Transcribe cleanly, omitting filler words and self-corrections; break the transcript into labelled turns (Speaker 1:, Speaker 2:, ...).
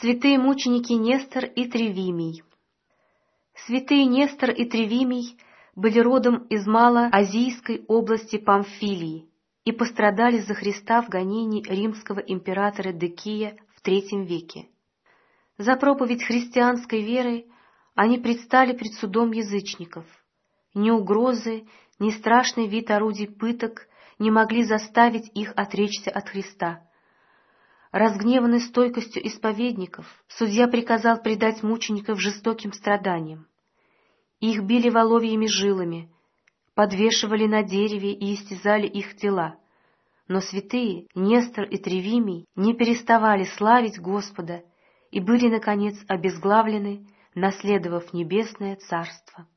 Speaker 1: Святые мученики Нестор и Тревимий. Святые Нестор и Тревимий были родом из Малоазийской области Памфилии и пострадали за Христа в гонении римского императора Декия в III веке. За проповедь христианской веры они предстали пред судом язычников. Ни угрозы, ни страшный вид орудий пыток не могли заставить их отречься от Христа. Разгневанный стойкостью исповедников, судья приказал предать мучеников жестоким страданиям. Их били воловьими жилами, подвешивали на дереве и истязали их тела. Но святые Нестор и Тревимий не переставали славить Господа и были, наконец, обезглавлены, наследовав небесное царство.